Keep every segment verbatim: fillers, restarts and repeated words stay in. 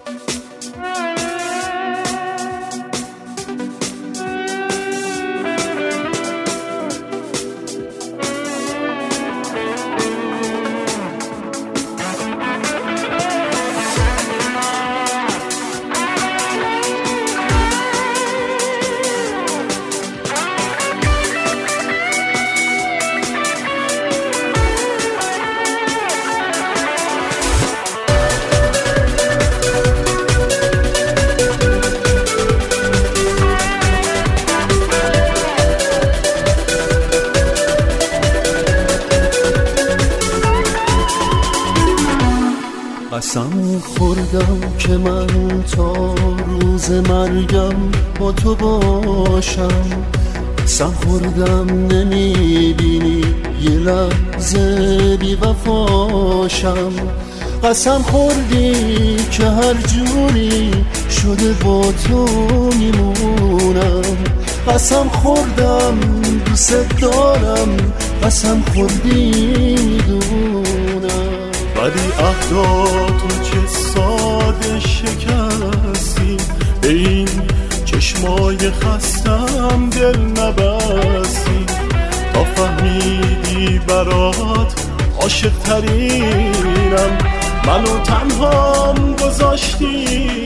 قسم خوردم که من تا روز مرگم با تو باشم. قسم خوردم نمیبینی یه لحظه بی وفاشم. قسم خوردی که هر جوری شده با تو میمونم. قسم خوردم دوست دارم، قسم خوردی میدونم. ولی عهداتو چه ساده شکستی، به این چشمای خستم دل نبستی. تا فهمیدی برات عاشق ترینم، منو تنهام گذاشتی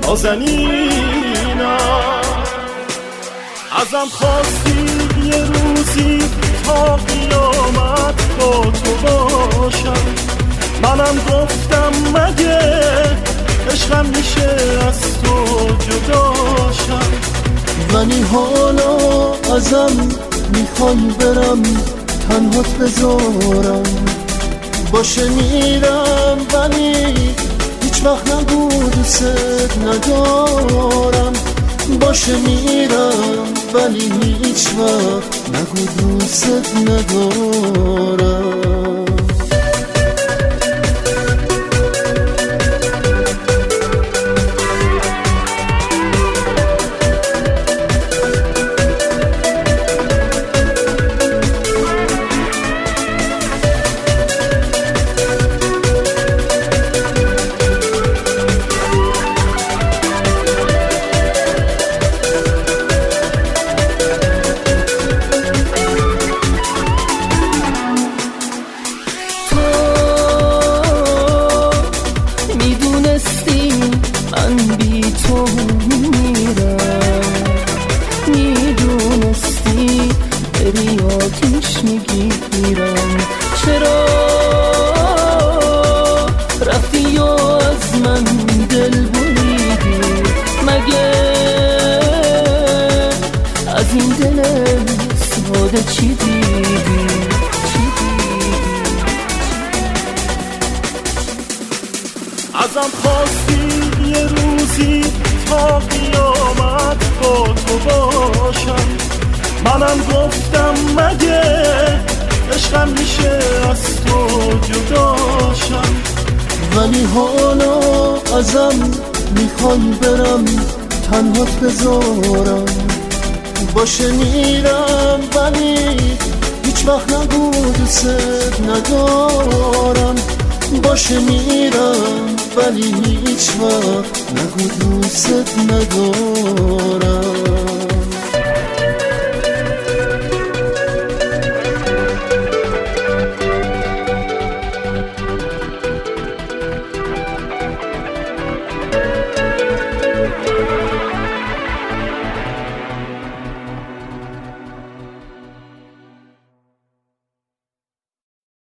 نازنینم. ازم خواستی یه روزی تا قیامت با تو باشم. منم گفتم مگه عشقم میشه از تو جداشم. ولی حالا ازم میخوای برم تنهات بذارم. باشه میرم ولی هیچ وقت نگو دوست ندارم. باشه میرم ولی هیچ وقت نگو دوست ندارم. چرا رفتی و از من دل بریدی؟ مگه از این دل ساده چی دیدی؟ ازم خواستی یه روزی تا قیامت با تو باشم. منم گفتم مگه عشقم میشه از تو جداشم. ولی حالا ازم میخوای برم تنهات بذارم. باشه میرم ولی هیچ وقت نگو دوست ندارم. باشه میرم ولی هیچ وقت نگو دوست ندارم.